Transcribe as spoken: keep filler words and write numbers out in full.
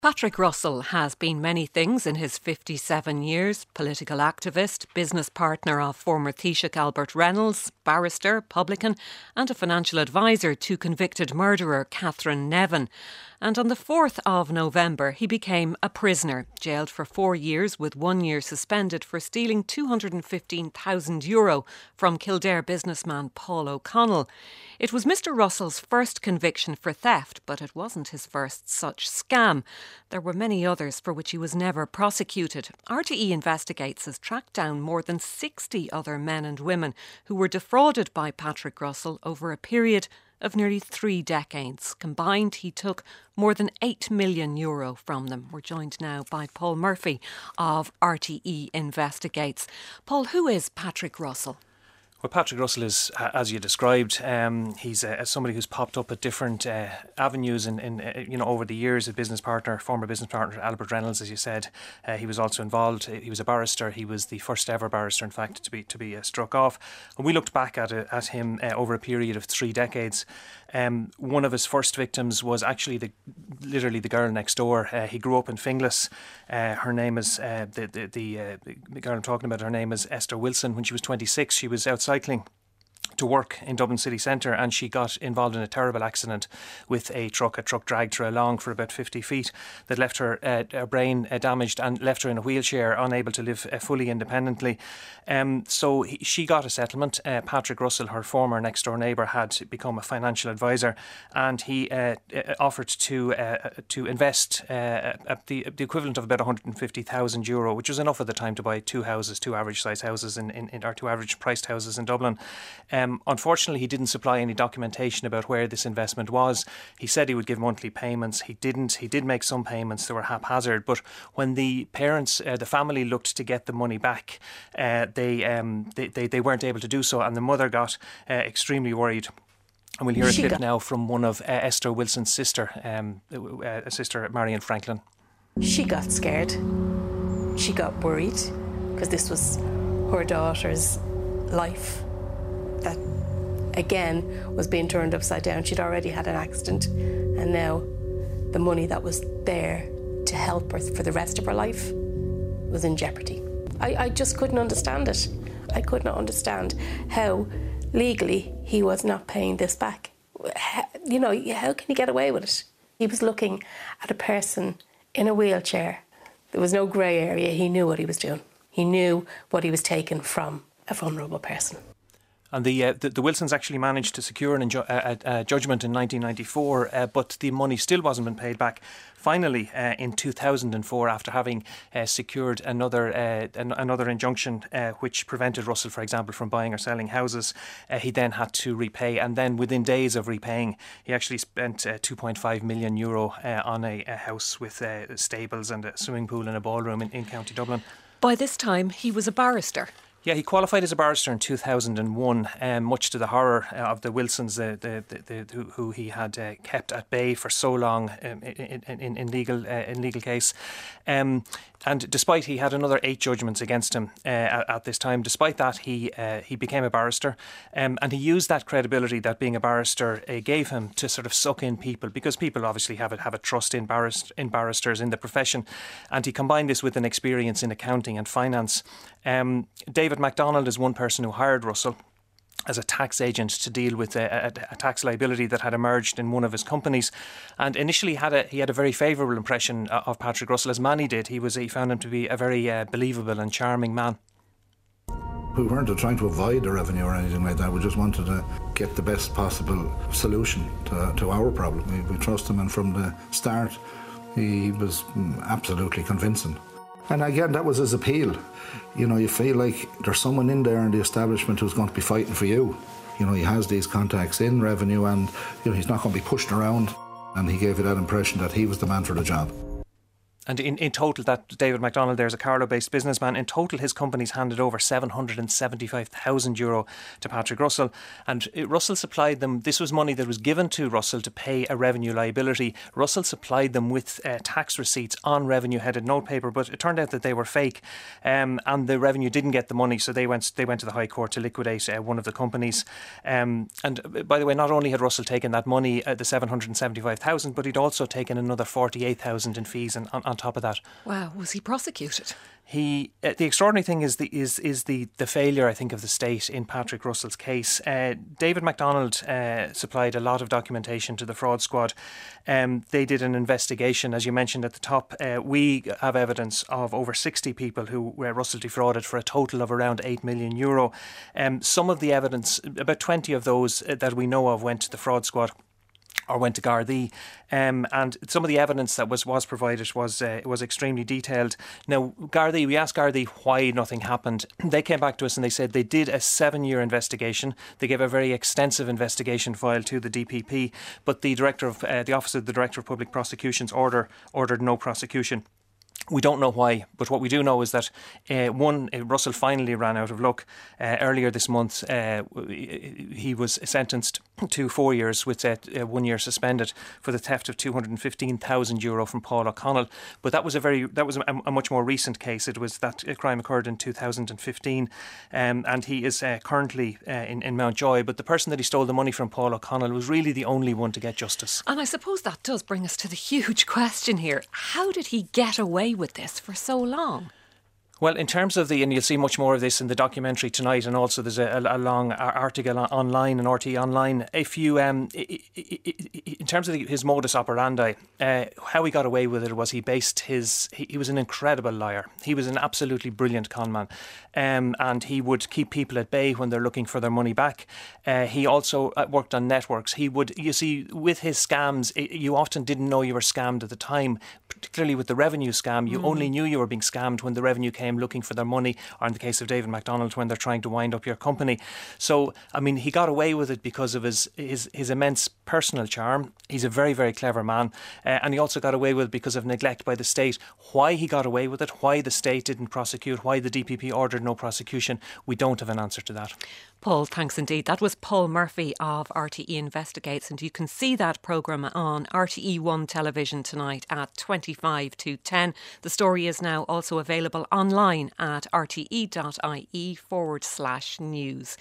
Patrick Russell has been many things in his fifty-seven years. Political activist, business partner of former Taoiseach Albert Reynolds, barrister, publican and a financial advisor to convicted murderer Catherine Nevin. And on the fourth of November he became a prisoner, jailed for four years with one year suspended for stealing two hundred fifteen thousand euro from Kildare businessman Paul O'Connell. It was Mr Russell's first conviction for theft, but it wasn't his first such scam. There were many others for which he was never prosecuted. R T E Investigates has tracked down more than sixty other men and women who were defrauded by Patrick Russell over a period of nearly three decades. Combined, he took more than eight million euro from them. We're joined now by Paul Murphy of R T E Investigates. Paul, who is Patrick Russell? Well, Patrick Russell is, as you described, um, he's uh, somebody who's popped up at different uh, avenues in, in uh, you know, over the years. A business partner, former business partner, Albert Reynolds, as you said. Uh, he was also involved. He was a barrister. He was the first ever barrister, in fact, to be to be uh, struck off. And we looked back at uh, at him uh, over a period of three decades. Um, one of his first victims was actually the literally the girl next door. Uh, he grew up in Finglas. Uh, her name is uh, the the the, uh, the girl I'm talking about. Her name is Esther Wilson. When she was twenty-six, she was outside cycling to work in Dublin city centre, and she got involved in a terrible accident with a truck. A truck dragged her along for about fifty feet that left her, uh, her brain uh, damaged and left her in a wheelchair, unable to live uh, fully independently. Um, so he, she got a settlement. Uh, Patrick Russell, her former next door neighbour, had become a financial advisor, and he uh, offered to uh, to invest uh, at the, the equivalent of about one hundred fifty thousand euro, which was enough at the time to buy two houses, two average size houses in, in, in or two average priced houses in Dublin. Um, unfortunately, he didn't supply any documentation about where this investment was. He said he would give monthly payments. He didn't. He did make some payments that were haphazard, but when the parents, uh, the family looked to get the money back, uh, they, um, they, they they weren't able to do so, and the mother got uh, extremely worried. And we'll hear a clip now from one of uh, Esther Wilson's sister, um, uh, sister Marion Franklin. She got scared. She got worried because this was her daughter's life that again was being turned upside down. She'd already had an accident, and now the money that was there to help her for the rest of her life was in jeopardy. I, I just couldn't understand it. I could not understand how legally he was not paying this back. How, you know, how can he get away with it? He was looking at a person in a wheelchair. There was no grey area. He knew what he was doing. He knew what he was taking from a vulnerable person. And the, uh, the the Wilsons actually managed to secure an inju- uh, uh, judgment in nineteen ninety-four, uh, but the money still wasn't been paid back. Finally, uh, in two thousand four, after having uh, secured another uh, an- another injunction uh, which prevented Russell, for example, from buying or selling houses, uh, he then had to repay. And then within days of repaying, he actually spent uh, two point five million euro uh, on a, a house with uh, stables and a swimming pool and a ballroom in, in County Dublin. By this time, he was a barrister. Yeah, he qualified as a barrister in two thousand one, um, much to the horror uh, of the Wilsons, uh, the, the, the, who, who he had uh, kept at bay for so long um, in, in, in legal uh, in legal case. Um, and despite he had another eight judgments against him uh, at, at this time, despite that he uh, he became a barrister, um, and he used that credibility that being a barrister uh, gave him to sort of suck in people, because people obviously have a, have a trust in, barrist, in barristers, in the profession, and he combined this with an experience in accounting and finance. Um, David MacDonald is one person who hired Russell as a tax agent to deal with a, a, a tax liability that had emerged in one of his companies, and initially had a he had a very favourable impression of Patrick Russell, as many did. He was he found him to be a very uh, believable and charming man. We weren't trying to avoid the revenue or anything like that. We just wanted to get the best possible solution to, to our problem. We, we trusted him, and from the start he was absolutely convincing. And again, that was his appeal. You know, you feel like there's someone in there in the establishment who's going to be fighting for you. You know, he has these contacts in revenue, and you know he's not going to be pushed around. And he gave you that impression that he was the man for the job. And in, in total, that David McDonald there is a Carlow-based businessman. In total, his company's handed over seven hundred seventy-five thousand euro to Patrick Russell. And it, Russell supplied them, this was money that was given to Russell to pay a revenue liability. Russell supplied them with uh, tax receipts on revenue-headed notepaper, but it turned out that they were fake, um, and the revenue didn't get the money, so they went they went to the High Court to liquidate uh, one of the companies. Um, and by the way, not only had Russell taken that money, uh, the seven hundred seventy-five thousand, but he'd also taken another forty-eight thousand in fees and on, on top of that. Wow, was he prosecuted? He, uh, the extraordinary thing is the is is the, the failure, I think, of the state in Patrick Russell's case. Uh, David McDonald uh, supplied a lot of documentation to the fraud squad. Um, they did an investigation, as you mentioned at the top. Uh, we have evidence of over sixty people who uh, Russell defrauded for a total of around eight million euro. Um, some of the evidence, about twenty of those uh, that we know of, went to the fraud squad or went to Gardaí, um, and some of the evidence that was, was provided was uh, was extremely detailed. Now, Gardaí, we asked Gardaí why nothing happened. They came back to us and they said they did a seven-year investigation. They gave a very extensive investigation file to the D P P, but the director of uh, the Office of the Director of Public Prosecutions order ordered no prosecution. We don't know why, but what we do know is that uh, one, uh, Russell finally ran out of luck. Uh, earlier this month, uh, he was sentenced to four years with uh, one year suspended for the theft of two hundred fifteen thousand euro from Paul O'Connell. But that was a very that was a, a much more recent case. It was that crime occurred in two thousand fifteen, um, and he is uh, currently uh, in, in Mountjoy. But the person that he stole the money from, Paul O'Connell, was really the only one to get justice. And I suppose that does bring us to the huge question here: how did he get away with this for so long? Well, in terms of the, and you'll see much more of this in the documentary tonight, and also there's a, a long article online on R T E Online. If you, um, in terms of his modus operandi, uh, how he got away with it was he based his, he, he was an incredible liar. He was an absolutely brilliant conman, um, and he would keep people at bay when they're looking for their money back. Uh, he also worked on networks. He would, you see, with his scams, you often didn't know you were scammed at the time, particularly with the revenue scam. You mm. only knew you were being scammed when the revenue came looking for their money, or in the case of David McDonald, when they're trying to wind up your company. So, I mean, he got away with it because of his his, his immense personal charm. He's a very, very clever man. Uh, and he also got away with it because of neglect by the state. Why he got away with it, why the state didn't prosecute, why the D P P ordered no prosecution, we don't have an answer to that. Paul, thanks indeed. That was Paul Murphy of R T E Investigates, and you can see that programme on R T E one television tonight at twenty-five to ten. The story is now also available online at rte.ie forward slash news.